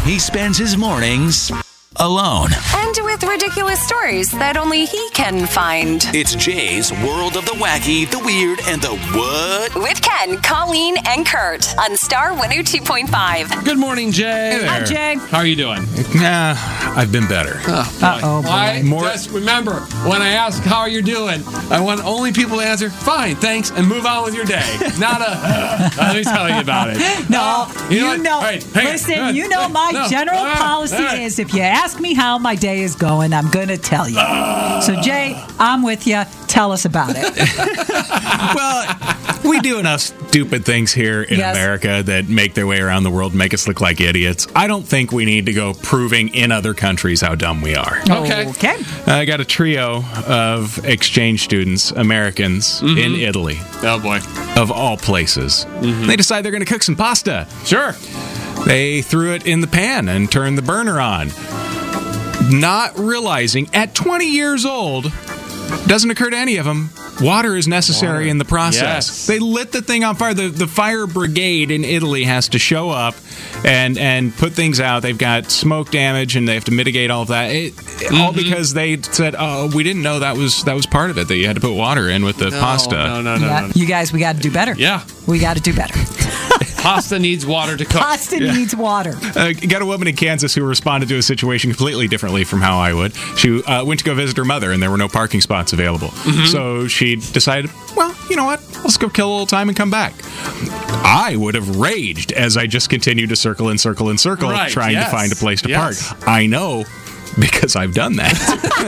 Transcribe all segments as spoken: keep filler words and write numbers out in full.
he spends his mornings alone. And with ridiculous stories that only he can find. It's Jay's World of the Wacky, the Weird, and the What? With Ken, Colleen, and Kurt on Star one oh two point five. Good morning, Jay. Hey there. Hi, Jay. How are you doing? Nah, I've been better. Oh, Uh-oh, boy. I More- just remember, when I ask how are you doing, I want only people to answer, fine, thanks, and move on with your day. Not a, uh, let me tell you about it. No, You you know know. what? Hey, hey, listen, uh, you know my no, general uh, policy uh, is if you ask me how my day is going, I'm going to tell you. So, Jay, I'm with you. Tell us about it. Well, we do enough stupid things here in Yes. America that make their way around the world, make us look like idiots. I don't think we need to go proving in other countries how dumb we are. Okay. Okay. I got a trio of exchange students, Americans, in Italy, Oh, boy. of all places. They decide they're going to cook some pasta. Sure. They threw it in the pan and turned the burner on. Not realizing at twenty years old, doesn't occur to any of them, water is necessary Water. in the process. Yes. They lit the thing on fire. The, the fire brigade in Italy has to show up and and put things out. They've got smoke damage and they have to mitigate all of that. It, All because they said, "Oh, we didn't know that was that was part of it. That you had to put water in with the No, pasta." No, no, no, Yeah, no, no. you guys, we got to do better. Yeah. We got to do better. Pasta needs water to cook. Pasta needs water. Uh, got a woman in Kansas who responded to a situation completely differently from how I would. She uh, went to go visit her mother, and there were no parking spots available. So she decided, well, you know what? Let's go kill a little time and come back. I would have raged as I just continued to circle and circle and circle, Right, trying yes, to find a place to yes. park. I know. Because I've done that.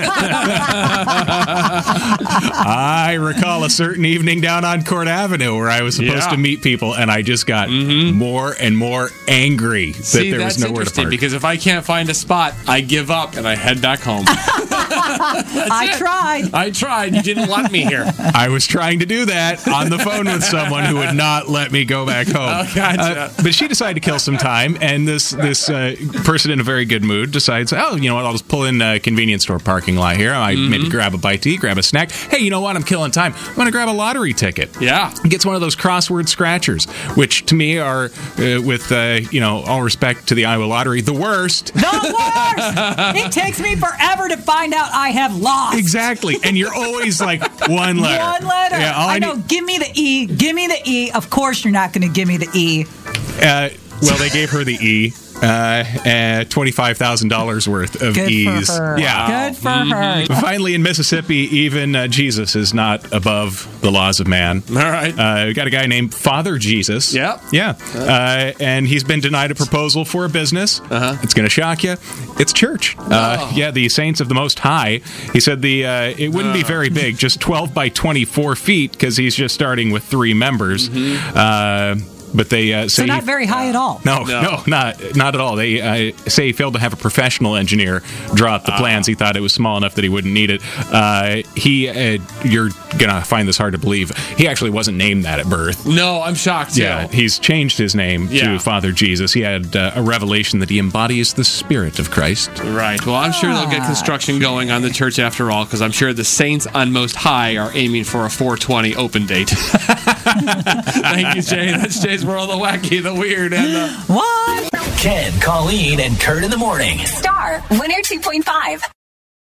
I recall a certain evening down on Court Avenue where I was supposed Yeah. to meet people, and I just got more and more angry that See, there that's was nowhere to interesting park. because if I can't find a spot, I give up and I head back home. I it. tried. I tried. You didn't want me here. I was trying to do that on the phone with someone who would not let me go back home. Oh, gotcha. Uh, but she decided to kill some time, and this this uh, person in a very good mood decides, oh, you know what, I'll just pull in a convenience store parking lot here. I Mm-hmm. maybe grab a bite to eat, grab a snack. Hey, you know what, I'm killing time. I'm going to grab a lottery ticket. Yeah. Gets one of those crossword scratchers, which to me are, uh, with uh, you know, all respect to the Iowa Lottery, the worst. The worst! It takes me forever to find out I have lost. Exactly, and you're always like one letter. One letter. Yeah, all I, I know. need- Give me the E. Give me the E. Of course, you're not going to give me the E. Uh, well, they gave her the E. Uh, uh, twenty-five thousand dollars worth of Good E's. for her. Yeah. Good for her. Finally, in Mississippi, even uh, Jesus is not above the laws of man. All right. Uh, we got a guy named Father Jesus. Yep. Yeah. Uh, and he's been denied a proposal for a business. Uh-huh. It's going to shock you. It's church. Uh, yeah, the Saints of the Most High. He said the uh, it wouldn't be very big, just twelve by twenty-four feet, because he's just starting with three members. Uh, but they uh, say So not he- very high at all. no, No. no, not not at all. They uh, say he failed to have a professional engineer draw up the plans. He thought it was small enough that he wouldn't need it. Uh, he, uh, you're gonna find this hard to believe. He actually wasn't named that at birth. No, I'm shocked too. Yeah, he's changed his name Yeah. to Father Jesus. He had uh, a revelation that he embodies the Spirit of Christ. Right. Well, I'm sure they'll get construction going on the church after all, because I'm sure the Saints on Most High are aiming for a four twenty open date. Thank you, Jay. That's Jay's World of the Wacky, the Weird, and the... What? Ken, Colleen, and Kurt in the morning. Star one oh two point five.